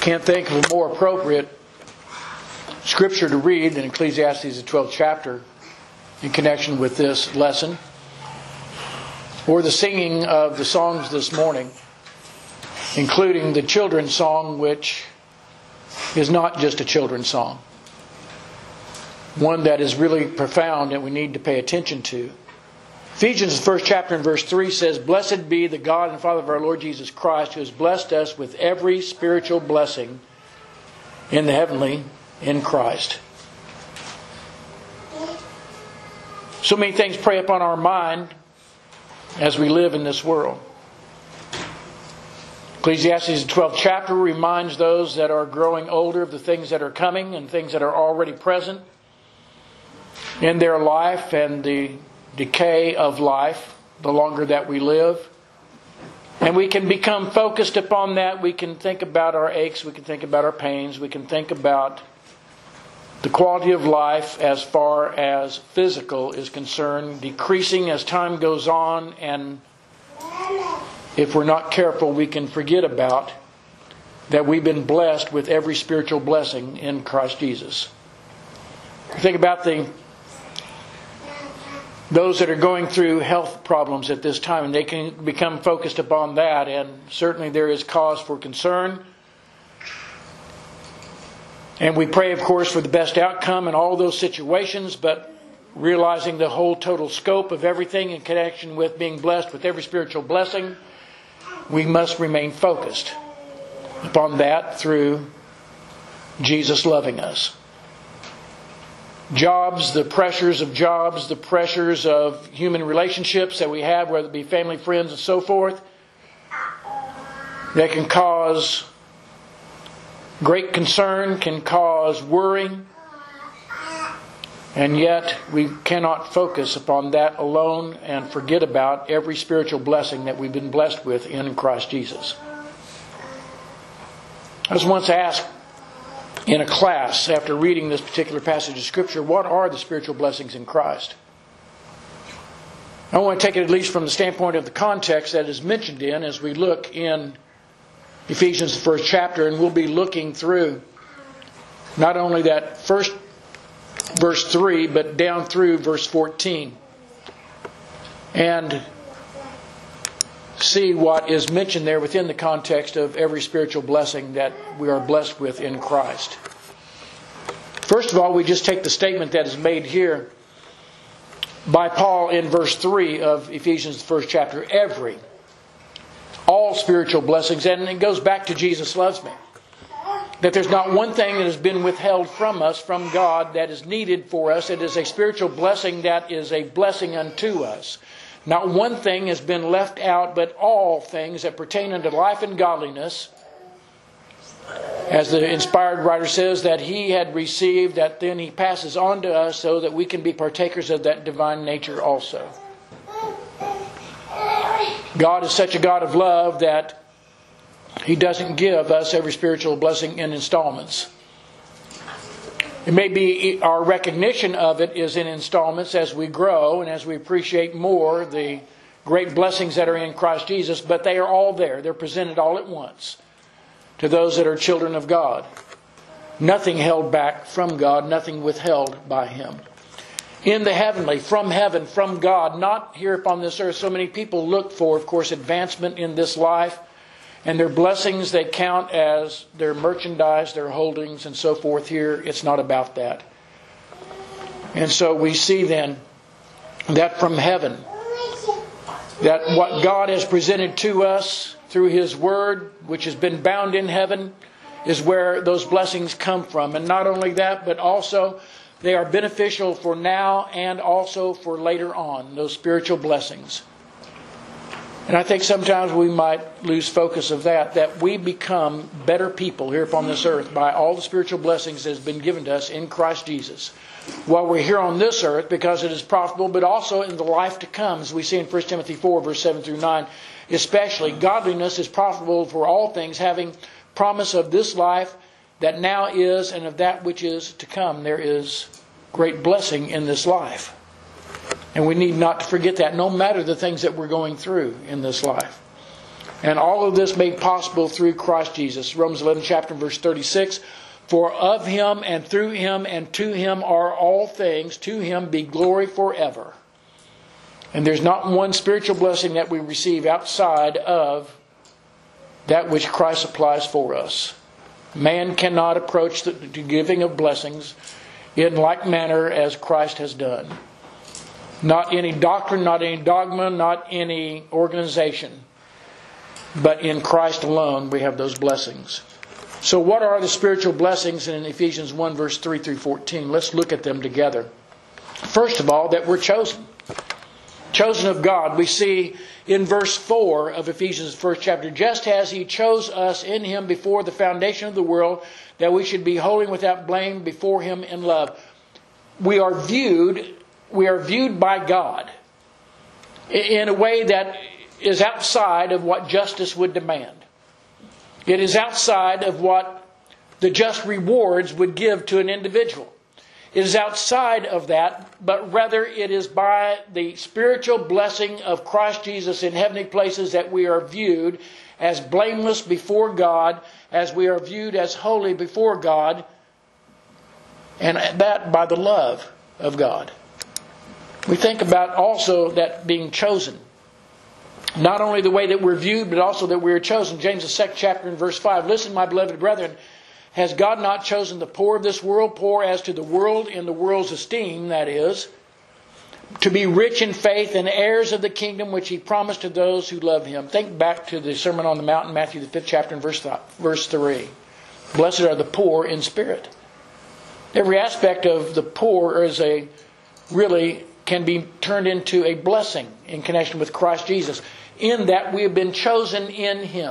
Can't think of a more appropriate scripture to read than Ecclesiastes, the 12th chapter, in connection with this lesson, or the singing of the songs this morning, including the children's song, which is not just a children's song, one that is really profound and we need to pay attention to. Ephesians, the first chapter and verse 3 says, "Blessed be the God and Father of our Lord Jesus Christ, who has blessed us with every spiritual blessing in the heavenly in Christ." So many things prey upon our mind as we live in this world. Ecclesiastes, the 12th chapter, reminds those that are growing older of the things that are coming and things that are already present in their life and the decay of life, the longer that we live. And we can become focused upon that. We can think about our aches. We can think about our pains. We can think about the quality of life as far as physical is concerned, decreasing as time goes on. And if we're not careful, we can forget about that we've been blessed with every spiritual blessing in Christ Jesus. Think about those that are going through health problems at this time, and they can become focused upon that, and certainly there is cause for concern. And we pray, of course, for the best outcome in all those situations, but realizing the whole total scope of everything in connection with being blessed with every spiritual blessing, we must remain focused upon that through Jesus loving us. Jobs, the pressures of jobs, the pressures of human relationships that we have, whether it be family, friends, and so forth, that can cause great concern, can cause worry, and yet we cannot focus upon that alone and forget about every spiritual blessing that we've been blessed with in Christ Jesus. I was once asked in a class, after reading this particular passage of Scripture, what are the spiritual blessings in Christ? I want to take it at least from the standpoint of the context that is mentioned in as we look in Ephesians, the first chapter, and we'll be looking through not only that first verse 3, but down through verse 14. And see what is mentioned there within the context of every spiritual blessing that we are blessed with in Christ. First of all, we just take the statement that is made here by Paul in verse 3 of Ephesians, the first chapter, all spiritual blessings, and it goes back to Jesus loves me. That there's not one thing that has been withheld from us, from God, that is needed for us. It is a spiritual blessing that is a blessing unto us. Not one thing has been left out, but all things that pertain unto life and godliness, as the inspired writer says, that he had received, that then he passes on to us so that we can be partakers of that divine nature also. God is such a God of love that He doesn't give us every spiritual blessing in installments. It may be our recognition of it is in installments as we grow and as we appreciate more the great blessings that are in Christ Jesus, but they are all there. They're presented all at once to those that are children of God. Nothing held back from God, nothing withheld by Him. In the heavenly, from heaven, from God, not here upon this earth. So many people look for, of course, advancement in this life, and their blessings they count as their merchandise, their holdings, and so forth. Here, it's not about that. And so we see then that from heaven, that what God has presented to us through His Word, which has been bound in heaven, is where those blessings come from. And not only that, but also they are beneficial for now and also for later on, those spiritual blessings. And I think sometimes we might lose focus of that we become better people here upon this earth by all the spiritual blessings that has been given to us in Christ Jesus. While we're here on this earth, because it is profitable, but also in the life to come, as we see in 1 Timothy 4, verse 7 through 9, especially. Godliness is profitable for all things, having promise of this life that now is and of that which is to come. There is great blessing in this life. And we need not to forget that, no matter the things that we're going through in this life. And all of this made possible through Christ Jesus. Romans 11 chapter verse 36. For of Him and through Him and to Him are all things. To Him be glory forever. And there's not one spiritual blessing that we receive outside of that which Christ supplies for us. Man cannot approach the giving of blessings in like manner as Christ has done. Not any doctrine, not any dogma, not any organization. But in Christ alone we have those blessings. So what are the spiritual blessings in Ephesians 1 verse 3 through 14? Let's look at them together. First of all, that we're chosen. Chosen of God. We see in verse 4 of Ephesians' first chapter, just as He chose us in Him before the foundation of the world, that we should be holy without blame before Him in love. We are viewed by God in a way that is outside of what justice would demand. It is outside of what the just rewards would give to an individual. It is outside of that, but rather it is by the spiritual blessing of Christ Jesus in heavenly places that we are viewed as blameless before God, as we are viewed as holy before God, and that by the love of God. We think about also that being chosen. Not only the way that we're viewed, but also that we are chosen. James, the 2nd chapter and verse 5. Listen, my beloved brethren, has God not chosen the poor of this world, poor as to the world in the world's esteem, that is, to be rich in faith and heirs of the kingdom which He promised to those who love Him? Think back to the Sermon on the Mount in Matthew, the 5th chapter and verse 3. Blessed are the poor in spirit. Every aspect of the poor really can be turned into a blessing in connection with Christ Jesus, in that we have been chosen in Him.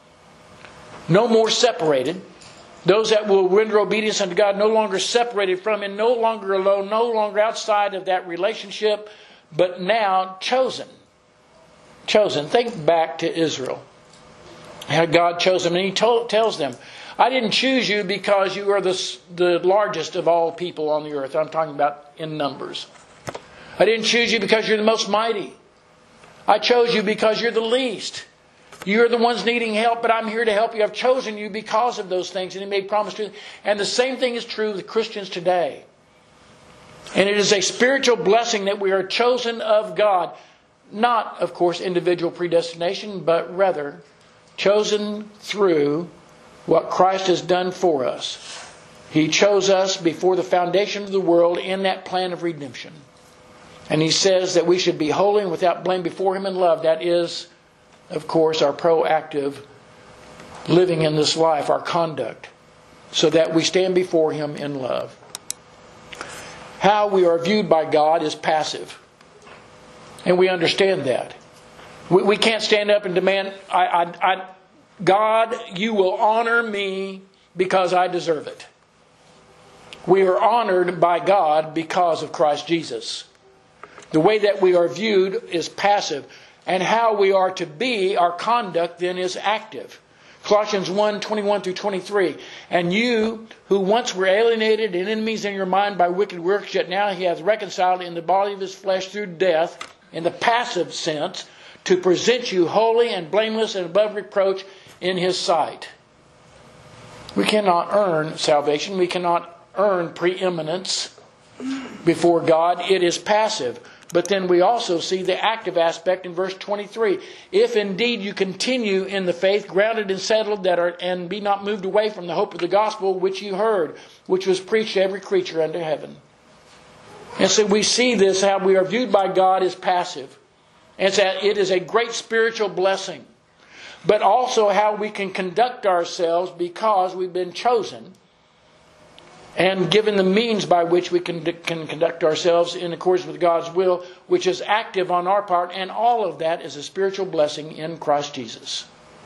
No more separated. Those that will render obedience unto God, no longer separated from Him, no longer alone, no longer outside of that relationship, but now chosen. Chosen. Think back to Israel. How God chose them. And He tells them, I didn't choose you because you are the largest of all people on the earth. I'm talking about in numbers. I didn't choose you because you're the most mighty. I chose you because you're the least. You're the ones needing help, but I'm here to help you. I've chosen you because of those things. And He made promise to you. And the same thing is true with Christians today. And it is a spiritual blessing that we are chosen of God. Not, of course, individual predestination, but rather chosen through what Christ has done for us. He chose us before the foundation of the world in that plan of redemption. And He says that we should be holy and without blame before Him in love. That is, of course, our proactive living in this life, our conduct, so that we stand before Him in love. How we are viewed by God is passive. And we understand that. We can't stand up and demand, God, you will honor me because I deserve it. We are honored by God because of Christ Jesus. The way that we are viewed is passive. And how we are to be, our conduct then is active. Colossians 1:21 through 23. And you, who once were alienated and enemies in your mind by wicked works, yet now He hath reconciled in the body of His flesh through death, in the passive sense, to present you holy and blameless and above reproach in His sight. We cannot earn salvation. We cannot earn preeminence before God. It is passive. But then we also see the active aspect in verse 23. If indeed you continue in the faith, grounded and settled, and be not moved away from the hope of the gospel which you heard, which was preached to every creature under heaven. And so we see this, how we are viewed by God as passive. And it is a great spiritual blessing. But also how we can conduct ourselves because we've been chosen and given the means by which we can conduct ourselves in accordance with God's will, which is active on our part, and all of that is a spiritual blessing in Christ Jesus.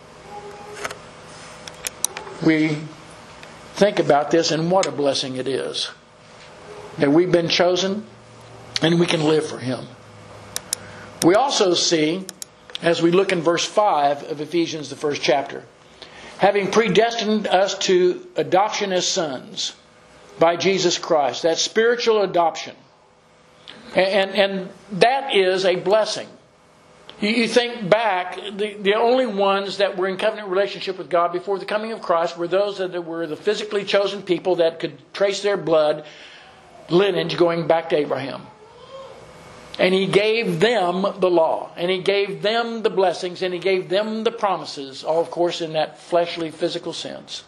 We think about this, and what a blessing it is that we've been chosen and we can live for Him. We also see, as we look in verse 5 of Ephesians, the first chapter, having predestined us to adoption as sons by Jesus Christ. That spiritual adoption. And that is a blessing. You think back, the only ones that were in covenant relationship with God before the coming of Christ were those that were the physically chosen people that could trace their blood lineage going back to Abraham. And He gave them the law, and He gave them the blessings, and He gave them the promises, all of course in that fleshly, physical sense.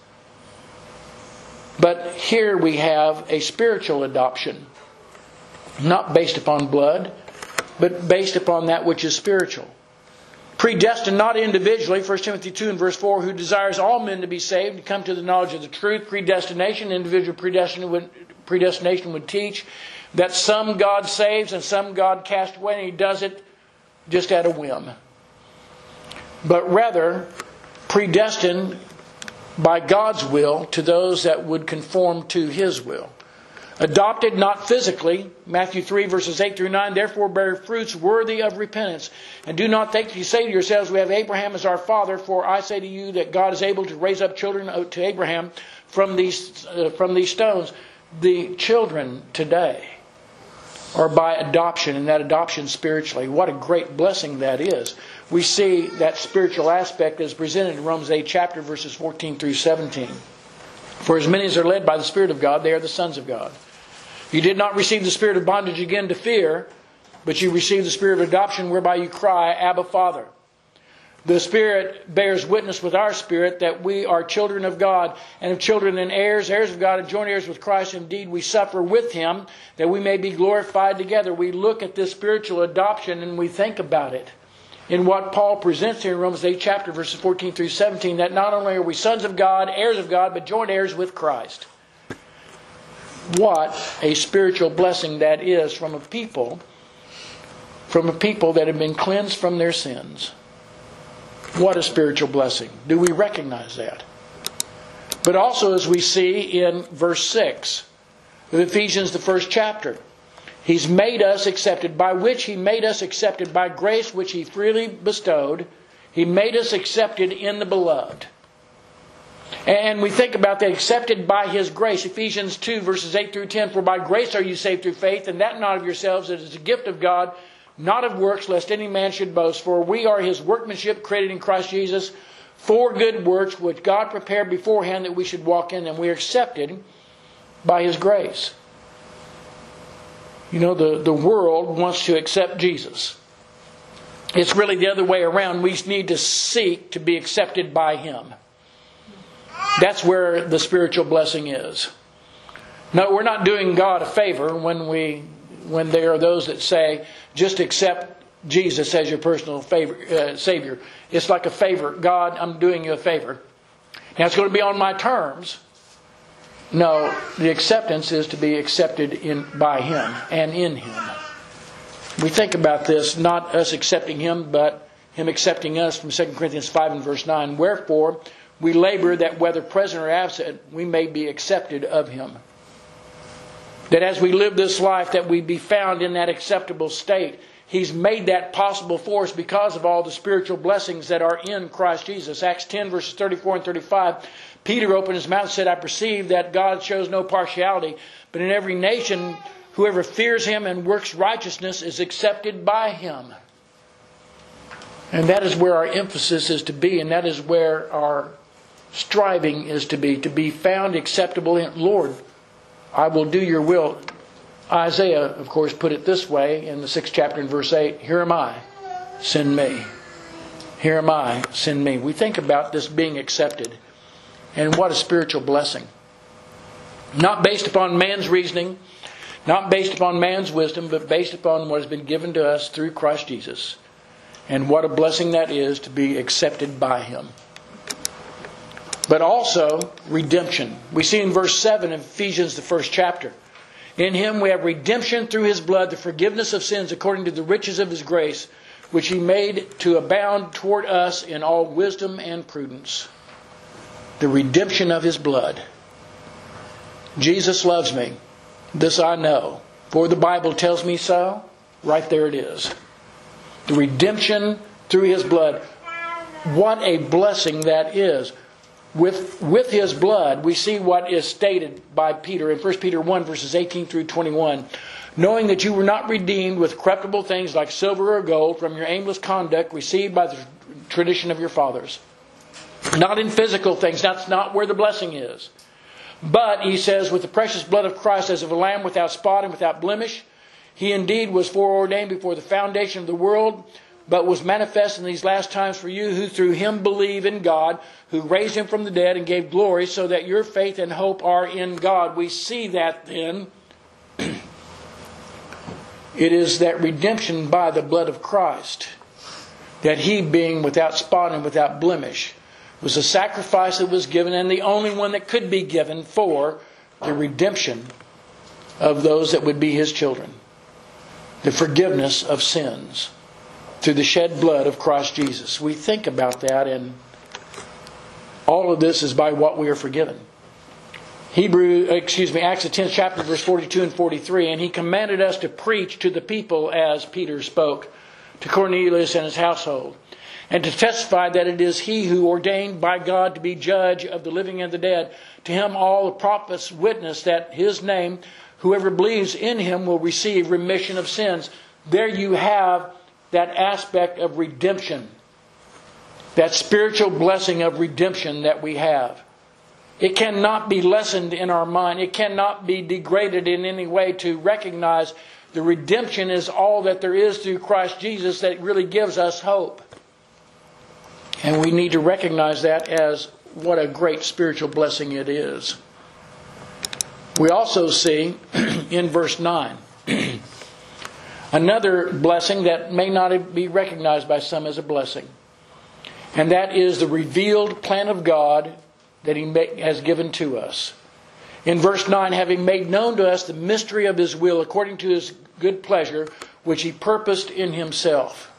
But here we have a spiritual adoption, not based upon blood, but based upon that which is spiritual. Predestined not individually, 1 Timothy 2 and verse 4, who desires all men to be saved, to come to the knowledge of the truth. Predestination, individual predestination would teach that some God saves and some God casts away, and He does it just at a whim. But rather, predestined by God's will to those that would conform to His will. Adopted not physically, Matthew 3 verses 8 through 9, therefore bear fruits worthy of repentance. And do not think you say to yourselves, we have Abraham as our father, for I say to you that God is able to raise up children to Abraham from these stones. The children today are by adoption, and that adoption spiritually. What a great blessing that is. We see that spiritual aspect is presented in Romans 8 chapter verses 14 through 17. For as many as are led by the Spirit of God, they are the sons of God. You did not receive the spirit of bondage again to fear, but you received the spirit of adoption whereby you cry, Abba, Father. The Spirit bears witness with our spirit that we are children of God, and of children and heirs, heirs of God, and joint heirs with Christ. Indeed, we suffer with Him, that we may be glorified together. We look at this spiritual adoption and we think about it in what Paul presents here in Romans 8 chapter verses 14 through 17, that not only are we sons of God, heirs of God, but joint heirs with Christ. What a spiritual blessing that is from a people that have been cleansed from their sins. What a spiritual blessing. Do we recognize that? But also, as we see in verse 6 of Ephesians, the first chapter, He's made us accepted, by which He made us accepted by grace which He freely bestowed. He made us accepted in the Beloved. And we think about that, accepted by His grace. Ephesians 2 verses 8 through 10, for by grace are you saved through faith, and that not of yourselves, it is a gift of God, not of works, lest any man should boast. For we are His workmanship, created in Christ Jesus, for good works, which God prepared beforehand that we should walk in them. We are accepted by His grace. You know, the world wants to accept Jesus. It's really the other way around. We need to seek to be accepted by Him. That's where the spiritual blessing is. No, we're not doing God a favor when there are those that say, just accept Jesus as your personal Savior. It's like a favor. God, I'm doing you a favor. Now it's going to be on my terms. No, the acceptance is to be accepted by Him and in Him. We think about this, not us accepting Him, but Him accepting us from 2 Corinthians 5 and verse 9. Wherefore, we labor that whether present or absent, we may be accepted of Him. That as we live this life, that we be found in that acceptable state. He's made that possible for us because of all the spiritual blessings that are in Christ Jesus. Acts 10 verses 34 and 35. Peter opened his mouth and said, I perceive that God shows no partiality, but in every nation, whoever fears Him and works righteousness is accepted by Him. And that is where our emphasis is to be, and that is where our striving is to be found acceptable in Lord. I will do your will. Isaiah, of course, put it this way in the 6th chapter in verse 8, here am I, send me. Here am I, send me. We think about this being accepted. And what a spiritual blessing. Not based upon man's reasoning, not based upon man's wisdom, but based upon what has been given to us through Christ Jesus. And what a blessing that is to be accepted by Him. But also redemption. We see in verse 7 of Ephesians, the first chapter. In Him we have redemption through His blood, the forgiveness of sins according to the riches of His grace, which He made to abound toward us in all wisdom and prudence. The redemption of His blood. Jesus loves me. This I know. For the Bible tells me so. Right there it is. The redemption through His blood. What a blessing that is. with his blood, we see what is stated by Peter in 1 Peter 1, verses 18 through 21. Knowing that you were not redeemed with corruptible things like silver or gold from your aimless conduct received by the tradition of your fathers. Not in physical things. That's not where the blessing is. But, he says, with the precious blood of Christ as of a lamb without spot and without blemish, he indeed was foreordained before the foundation of the world, but was manifest in these last times for you who through him believe in God, who raised him from the dead and gave glory, so that your faith and hope are in God. We see that then. It is that redemption by the blood of Christ, that he being without spot and without blemish, was a sacrifice that was given, and the only one that could be given for the redemption of those that would be his children. The forgiveness of sins through the shed blood of Christ Jesus. We think about that, and all of this is by what we are forgiven. Acts the 10th chapter, verse 42 and 43. And he commanded us to preach to the people as Peter spoke to Cornelius and his household, and to testify that it is he who ordained by God to be judge of the living and the dead. To him all the prophets witness that his name, whoever believes in him, will receive remission of sins. There you have that aspect of redemption. That spiritual blessing of redemption that we have. It cannot be lessened in our mind. It cannot be degraded in any way to recognize the redemption is all that there is through Christ Jesus that really gives us hope. And we need to recognize that as what a great spiritual blessing it is. We also see in verse 9 another blessing that may not be recognized by some as a blessing. And that is the revealed plan of God that he has given to us. In verse 9, having made known to us the mystery of his will according to his good pleasure, which he purposed in himself.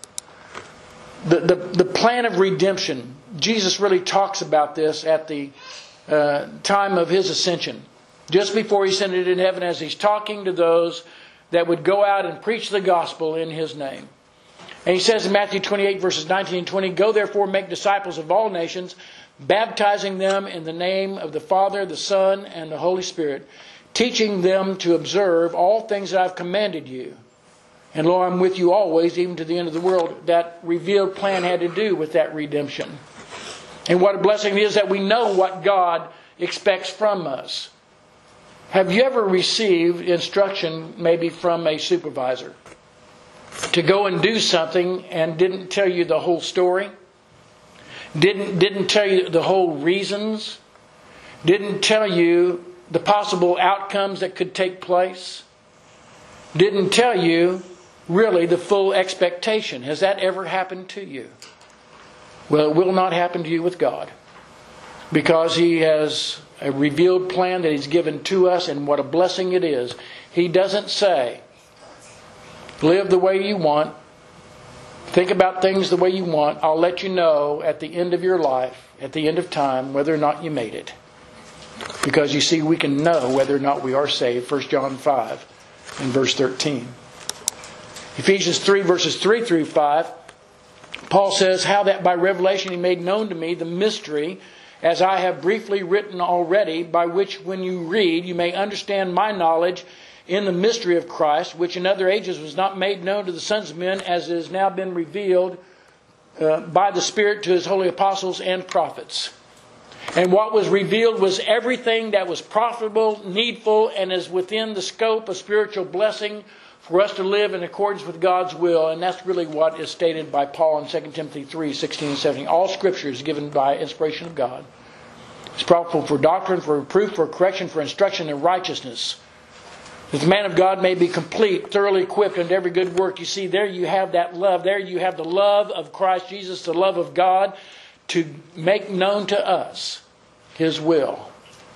The plan of redemption, Jesus really talks about this at the time of his ascension. Just before he ascended in heaven, as he's talking to those that would go out and preach the gospel in his name. And he says in Matthew 28, verses 19 and 20, Go therefore make disciples of all nations, baptizing them in the name of the Father, the Son, and the Holy Spirit, teaching them to observe all things that I've commanded you. And lo, I'm with you always, even to the end of the world. That revealed plan had to do with that redemption. And what a blessing it is that we know what God expects from us. Have you ever received instruction maybe from a supervisor to go and do something and didn't tell you the whole story? Didn't tell you the whole reasons? Didn't tell you the possible outcomes that could take place? Didn't tell you really the full expectation. Has that ever happened to you? Well, it will not happen to you with God. Because he has a revealed plan that he's given to us, and what a blessing it is. He doesn't say, live the way you want, think about things the way you want. I'll let you know at the end of your life, at the end of time, whether or not you made it. Because you see, we can know whether or not we are saved. 1 John 5 and verse 13. Ephesians 3 verses 3 through 5. Paul says, How that by revelation he made known to me the mystery, as I have briefly written already, by which when you read you may understand my knowledge in the mystery of Christ, which in other ages was not made known to the sons of men, as it has now been revealed by the Spirit to his holy apostles and prophets. And what was revealed was everything that was profitable, needful, and is within the scope of spiritual blessing for us to live in accordance with God's will. And that's really what is stated by Paul in 2 Timothy 3, 16 and 17. All Scripture is given by inspiration of God. It's profitable for doctrine, for reproof, for correction, for instruction in righteousness, that the man of God may be complete, thoroughly equipped unto every good work. You see, there you have that love. There you have the love of Christ Jesus, the love of God, to make known to us his will.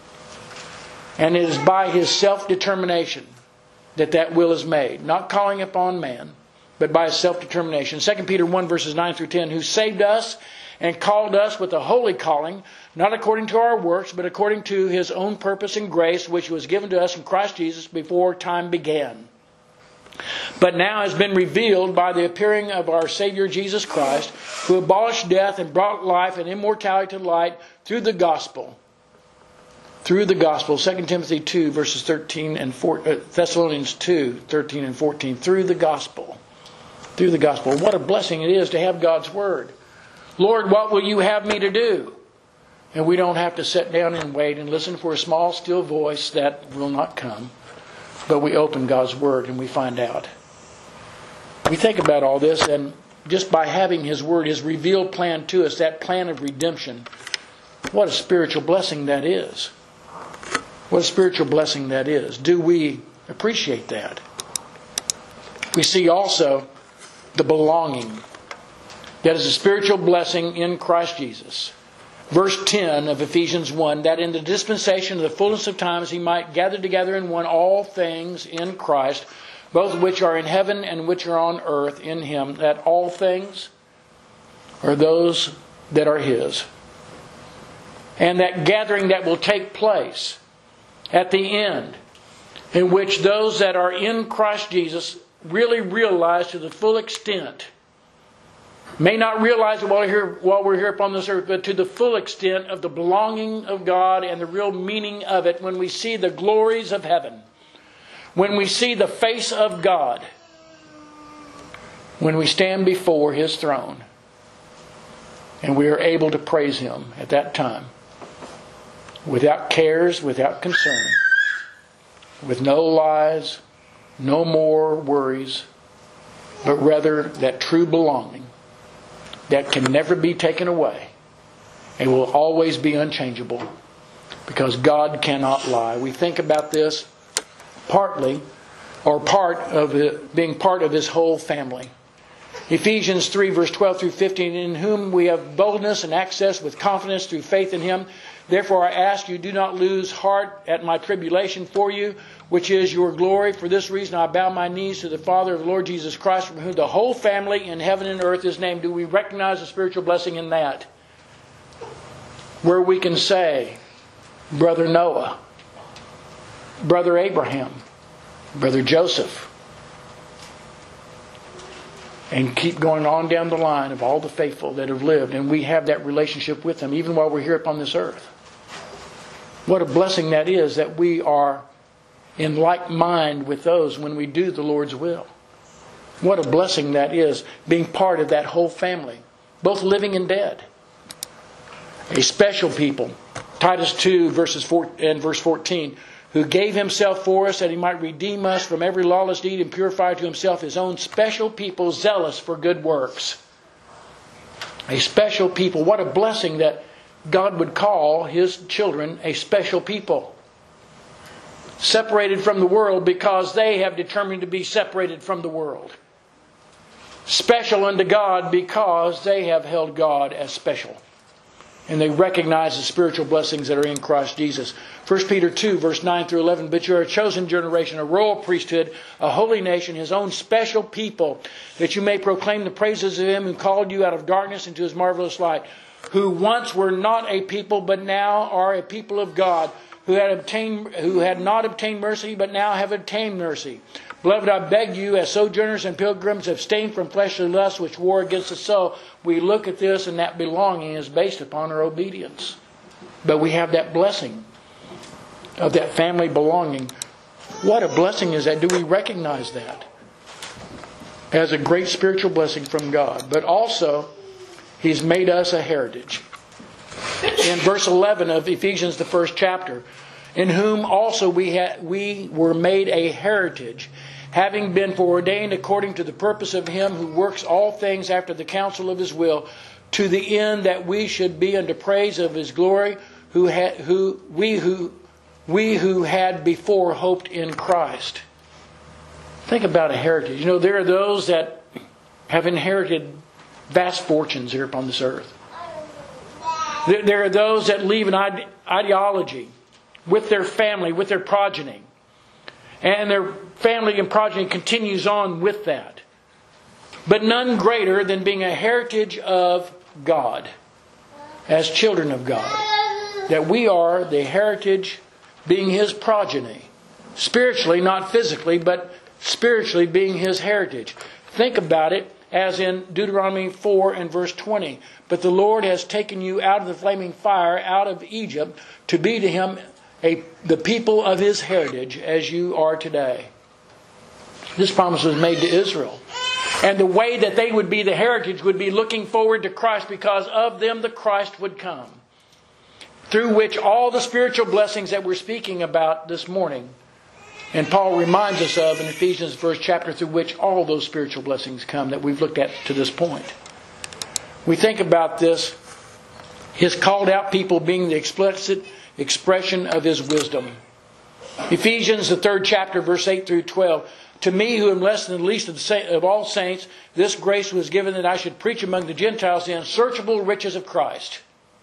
And it is by his self-determination that will is made. Not calling upon man, but by his self-determination. 2 Peter 1 verses 9 through 10, Who saved us and called us with a holy calling, not according to our works, but according to his own purpose and grace, which was given to us in Christ Jesus before time began. but now has been revealed by the appearing of our Savior Jesus Christ, who abolished death and brought life and immortality to light through the gospel. Through the gospel. 2 Timothy 2, verses 13 and 14, Thessalonians 2, 13 and 14. Through the gospel. Through the gospel. What a blessing it is to have God's Word. Lord, what will you have me to do? And we don't have to sit down and wait and listen for a small, still voice that will not come. But we open God's Word and we find out. We think about all this, and just by having His Word, His revealed plan to us, that plan of redemption, what a spiritual blessing that is. What a spiritual blessing that is. Do we appreciate that? We see also the belonging. That is a spiritual blessing in Christ Jesus. Verse 10 of Ephesians 1, that in the dispensation of the fullness of times He might gather together in one all things in Christ, both which are in heaven and which are on earth in Him, that all things are those that are His. And that gathering that will take place at the end, in which those that are in Christ Jesus really realize to the full extent, may not realize it while we're here upon this earth, but to the full extent of the belonging of God and the real meaning of it when we see the glories of heaven, when we see the face of God, when we stand before His throne, and we are able to praise Him at that time, without cares, without concern, with no lies, no more worries, but rather that true belonging that can never be taken away and will always be unchangeable, because God cannot lie. We think about this partly, or part of it, being part of His whole family. Ephesians 3, verse 12 through 15, in whom we have boldness and access with confidence through faith in Him. Therefore I ask you, do not lose heart at my tribulation for you, which is your glory. For this reason I bow my knees to the Father of the Lord Jesus Christ, from whom the whole family in heaven and earth is named. Do we recognize the spiritual blessing in that? Where we can say, Brother Noah, Brother Abraham, Brother Joseph, and keep going on down the line of all the faithful that have lived, and we have that relationship with them even while we're here upon this earth. What a blessing that is, that we are in like mind with those when we do the Lord's will. What a blessing that is, being part of that whole family, both living and dead. A special people. Titus 2 verse 14, who gave Himself for us that He might redeem us from every lawless deed and purify to Himself His own special people, zealous for good works. A special people. What a blessing that God would call His children a special people. Separated from the world because they have determined to be separated from the world. Special unto God because they have held God as special. And they recognize the spiritual blessings that are in Christ Jesus. 1 Peter 2, verse 9 through 11. But you are a chosen generation, a royal priesthood, a holy nation, His own special people, that you may proclaim the praises of Him who called you out of darkness into His marvelous light, who once were not a people, but now are a people of God, who had not obtained mercy, but now have obtained mercy. Beloved, I beg you, as sojourners and pilgrims, abstain from fleshly lusts which war against the soul. We look at this, and that belonging is based upon our obedience. But we have that blessing of that family belonging. What a blessing is that? Do we recognize that as a great spiritual blessing from God? But also, He's made us a heritage. In verse 11 of Ephesians, the first chapter, in whom also we were made a heritage, having been foreordained according to the purpose of Him who works all things after the counsel of His will, to the end that we should be unto praise of His glory, we who had before hoped in Christ. Think about a heritage. You know, there are those that have inherited vast fortunes here upon this earth. There are those that leave an ideology with their family, with their progeny. And their family and progeny continues on with that. But none greater than being a heritage of God, as children of God. That we are the heritage, being His progeny. Spiritually, not physically, but spiritually being His heritage. Think about it as in Deuteronomy 4 and verse 20. But the Lord has taken you out of the flaming fire, out of Egypt, to be to Him the people of His heritage, as you are today. This promise was made to Israel. And the way that they would be the heritage would be looking forward to Christ, because of them the Christ would come, through which all the spiritual blessings that we're speaking about this morning, and Paul reminds us of in Ephesians 1st chapter, through which all those spiritual blessings come that we've looked at to this point. We think about this, His called out people being the explicit expression of His wisdom. Ephesians the 3rd chapter, verse 8 through 12. To me, who am less than the least of all saints, this grace was given that I should preach among the Gentiles the unsearchable riches of Christ.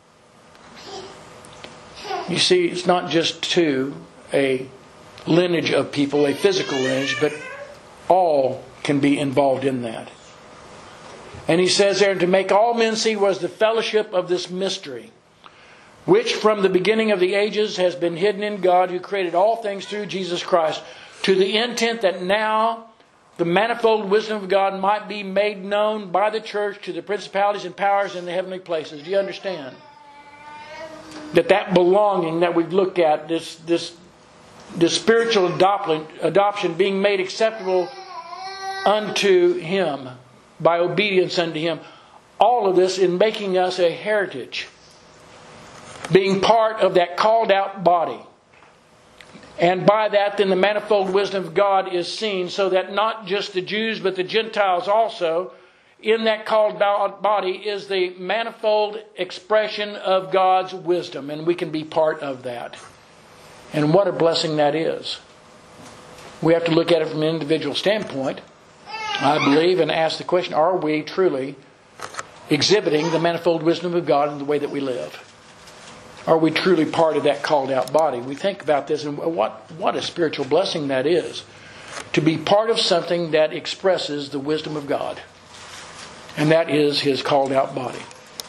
You see, it's not just to a lineage of people, a physical lineage, but all can be involved in that. And he says there, to make all men see was the fellowship of this mystery, which from the beginning of the ages has been hidden in God, who created all things through Jesus Christ, to the intent that now the manifold wisdom of God might be made known by the church to the principalities and powers in the heavenly places. Do you understand? That belonging that we've looked at, this spiritual adoption being made acceptable unto Him by obedience unto Him. All of this in making us a heritage, being part of that called out body. And by that, then the manifold wisdom of God is seen, so that not just the Jews, but the Gentiles also, in that called out body, is the manifold expression of God's wisdom. And we can be part of that. And what a blessing that is. We have to look at it from an individual standpoint, I believe, and ask the question, are we truly exhibiting the manifold wisdom of God in the way that we live? Are we truly part of that called out body? We think about this, and what a spiritual blessing that is, to be part of something that expresses the wisdom of God. And that is His called out body.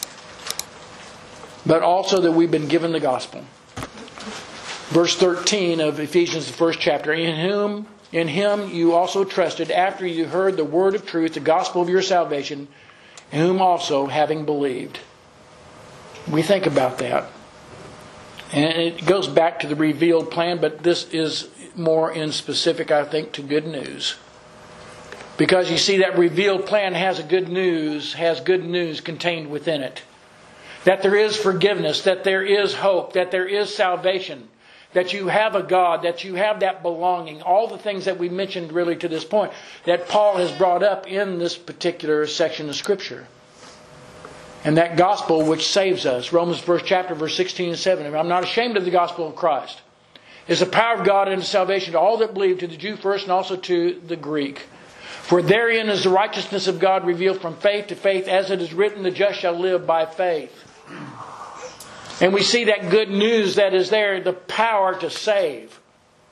But also that we've been given the gospel. Verse 13 of Ephesians, the 1st chapter, in Him you also trusted after you heard the word of truth, the gospel of your salvation, in whom also having believed. We think about that. And it goes back to the revealed plan, but this is more in specific, I think, to good news. Because you see, that revealed plan has good news contained within it. That there is forgiveness, that there is hope, that there is salvation, that you have a God, that you have that belonging, all the things that we mentioned really to this point, that Paul has brought up in this particular section of Scripture. And that gospel which saves us, Romans 1st chapter, verse 16 and 17. I'm not ashamed of the gospel of Christ. It's the power of God unto salvation to all that believe, to the Jew first and also to the Greek. For therein is the righteousness of God revealed from faith to faith, as it is written, the just shall live by faith. And we see that good news that is there, the power to save.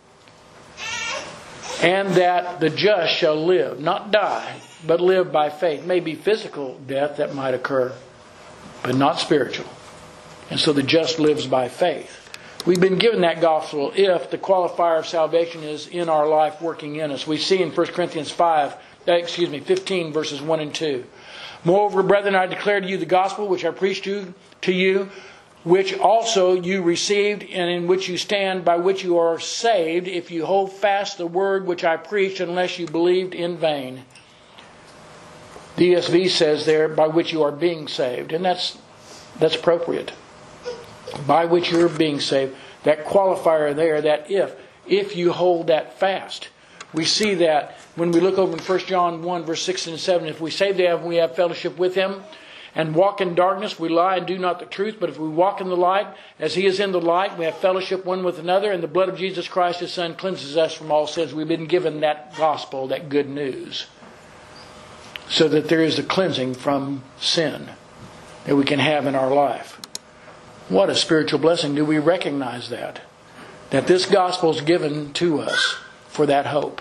And that the just shall live, not die, but live by faith. Maybe physical death that might occur, but not spiritual. And so the just lives by faith. We've been given that gospel if the qualifier of salvation is in our life working in us. We see in 1 Corinthians 15 verses 1 and 2. Moreover, brethren, I declare to you the gospel which I preached to you, which also you received, and in which you stand, by which you are saved, if you hold fast the word which I preached, unless you believed in vain. The ESV says there, by which you are being saved. And that's appropriate. By which you're being saved. That qualifier there, that if you hold that fast. We see that when we look over in 1 John 1, verse 6 and 7. If we say that we have fellowship with Him, and walk in darkness, we lie and do not the truth. But if we walk in the light, as He is in the light, we have fellowship one with another, and the blood of Jesus Christ, His Son, cleanses us from all sins. We've been given that gospel, that good news, so that there is a cleansing from sin that we can have in our life. What a spiritual blessing. Do we recognize that? That this gospel is given to us for that hope.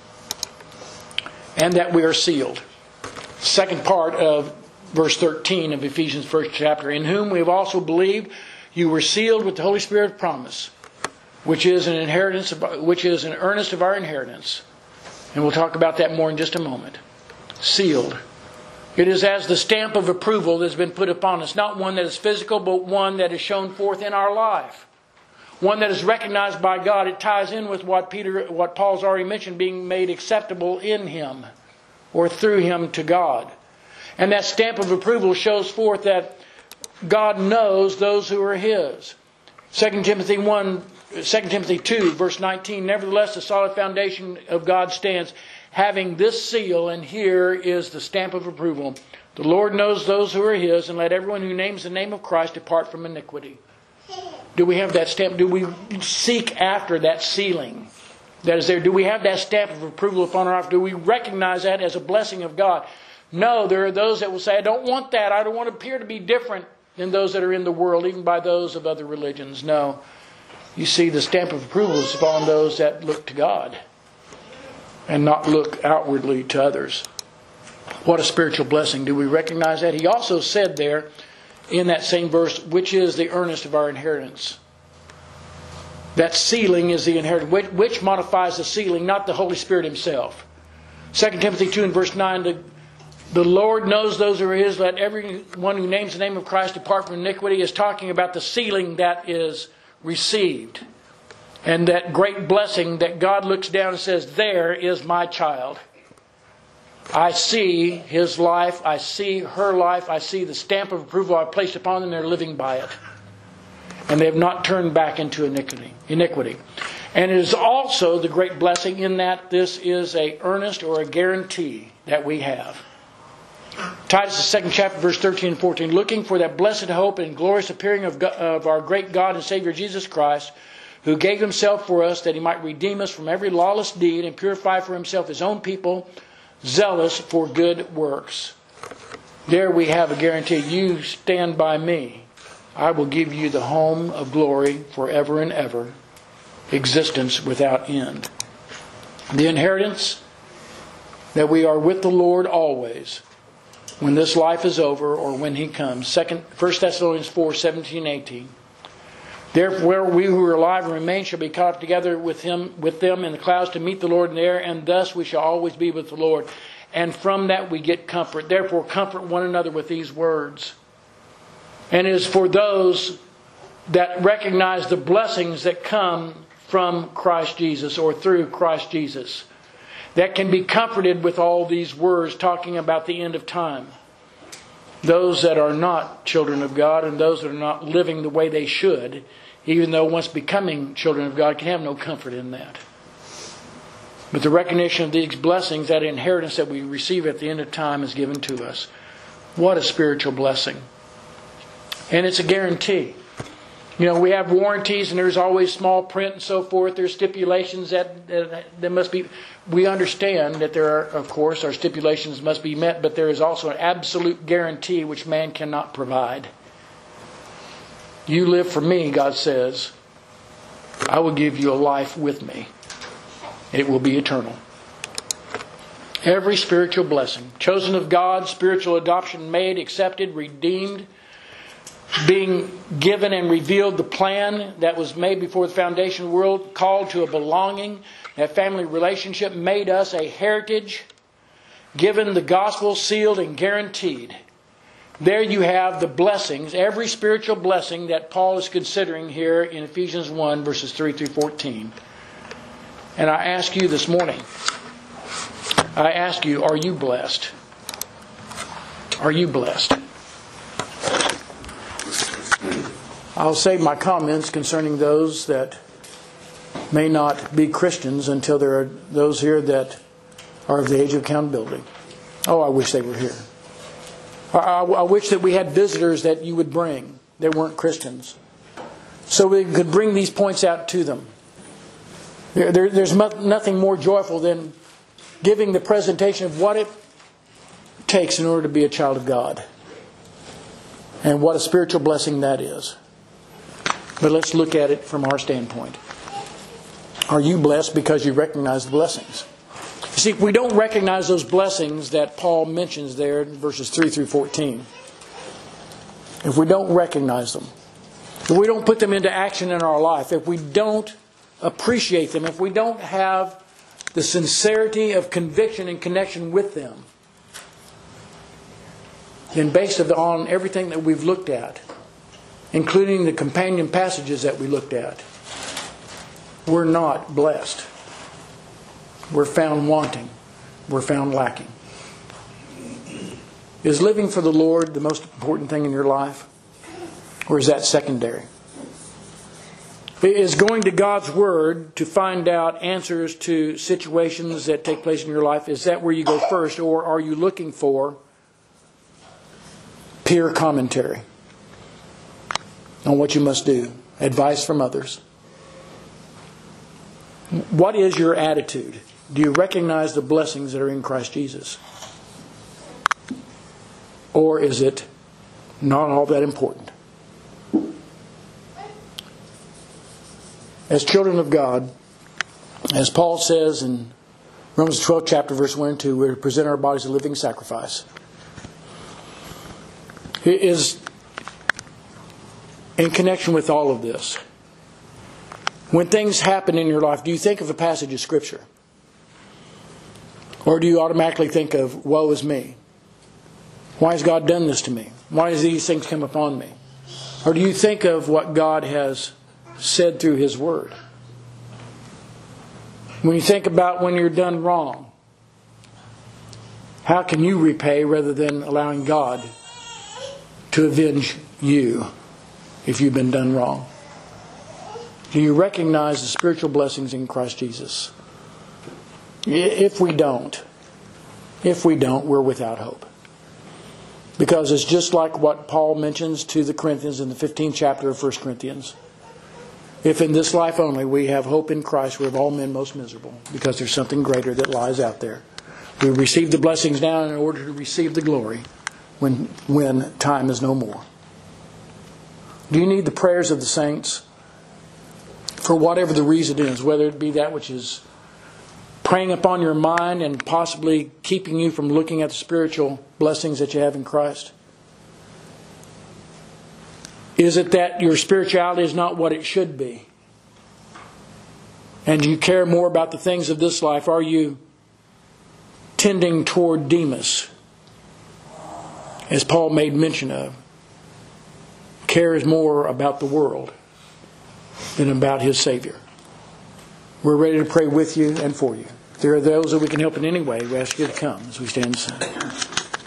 And that we are sealed. Second part of verse 13 of Ephesians 1st chapter. In whom we have also believed, you were sealed with the Holy Spirit of promise, which is an earnest of our inheritance, And we'll talk about that more in just a moment. Sealed. It is as the stamp of approval that has been put upon us. Not one that is physical, but one that is shown forth in our life. One that is recognized by God. It ties in with what Paul's already mentioned, being made acceptable in Him or through Him to God. And that stamp of approval shows forth that God knows those who are His. 2 Timothy 2, verse 19, nevertheless, the solid foundation of God stands, having this seal, and here is the stamp of approval. The Lord knows those who are His, and let everyone who names the name of Christ depart from iniquity. Do we have that stamp? Do we seek after that sealing that is there? Do we have that stamp of approval upon our life? Do we recognize that as a blessing of God? No, there are those that will say, I don't want that. I don't want to appear to be different than those that are in the world, even by those of other religions. No. You see, the stamp of approval is upon those that look to God and not look outwardly to others. What a spiritual blessing. Do we recognize that? He also said there in that same verse, which is the earnest of our inheritance. That sealing is the inheritance. Which modifies the sealing, not the Holy Spirit Himself. 2 Timothy 2 and verse 9, the Lord knows those who are His. Let everyone who names the name of Christ depart from iniquity, is talking about the sealing that is received. And that great blessing that God looks down and says, there is my child. I see his life. I see her life. I see the stamp of approval I've placed upon them. They're living by it. And they have not turned back into iniquity. And it is also the great blessing in that this is an earnest or a guarantee that we have. Titus, the 2nd chapter, verse 13 and 14. Looking for that blessed hope and glorious appearing of our great God and Savior Jesus Christ, who gave Himself for us that He might redeem us from every lawless deed and purify for Himself His own people, zealous for good works. There we have a guarantee. You stand by me. I will give you the home of glory forever and ever. Existence without end. The inheritance that we are with the Lord always. When this life is over or when He comes. 1 Thessalonians 4, 17, 18. Therefore we who are alive and remain shall be caught up together with them in the clouds to meet the Lord in the air, and thus we shall always be with the Lord. And from that we get comfort. Therefore comfort one another with these words. And it is for those that recognize the blessings that come from Christ Jesus or through Christ Jesus, that can be comforted with all these words talking about the end of time. Those that are not children of God and those that are not living the way they should, even though once becoming children of God, can have no comfort in that. But the recognition of these blessings, that inheritance that we receive at the end of time, is given to us. What a spiritual blessing. And it's a guarantee. You know, we have warranties and there's always small print and so forth. There's stipulations that must be... We understand that there are, of course, our stipulations must be met, but there is also an absolute guarantee which man cannot provide. You live for me, God says. I will give you a life with me. It will be eternal. Every spiritual blessing, chosen of God, spiritual adoption made, accepted, redeemed, being given and revealed the plan that was made before the foundation of the world, called to a belonging, that family relationship, made us a heritage, given the gospel, sealed and guaranteed. There you have the blessings, every spiritual blessing that Paul is considering here in Ephesians 1, verses 3 through 14. And I ask you this morning, are you blessed? Are you blessed? I'll save my comments concerning those that may not be Christians until there are those here that are of the age of accountability. Oh, I wish they were here. I wish that we had visitors that you would bring that weren't Christians, so we could bring these points out to them. There's nothing more joyful than giving the presentation of what it takes in order to be a child of God. And what a spiritual blessing that is. But let's look at it from our standpoint. Are you blessed because you recognize the blessings? You see, if we don't recognize those blessings that Paul mentions there in verses 3 through 14, if we don't recognize them, if we don't put them into action in our life, if we don't appreciate them, if we don't have the sincerity of conviction and connection with them. And based on everything that we've looked at, including the companion passages that we looked at, we're not blessed. We're found wanting. We're found lacking. Is living for the Lord the most important thing in your life? Or is that secondary? Is going to God's Word to find out answers to situations that take place in your life, is that where you go first? Or are you looking for peer commentary on what you must do? Advice from others? What is your attitude? Do you recognize the blessings that are in Christ Jesus? Or is it not all that important? As children of God, as Paul says in Romans 12, chapter verse 1 and 2, we're to present our bodies a living sacrifice. It is in connection with all of this. When things happen in your life, do you think of a passage of Scripture? Or do you automatically think of, woe is me? Why has God done this to me? Why has these things come upon me? Or do you think of what God has said through His Word? When you think about when you're done wrong, how can you repay rather than allowing God to avenge you if you've been done wrong? Do you recognize the spiritual blessings in Christ Jesus? If we don't, we're without hope. Because it's just like what Paul mentions to the Corinthians in the 15th chapter of 1 Corinthians. If in this life only we have hope in Christ, we're of all men most miserable, because there's something greater that lies out there. We receive the blessings now in order to receive the glory when time is no more. Do you need the prayers of the saints? For whatever the reason is, whether it be that which is preying upon your mind and possibly keeping you from looking at the spiritual blessings that you have in Christ? Is it that your spirituality is not what it should be? And you care more about the things of this life? Are you tending toward Demas, as Paul made mention of? Cares more about the world than about his Savior. We're ready to pray with you and for you. If there are those that we can help in any way, we ask you to come as we stand and sing.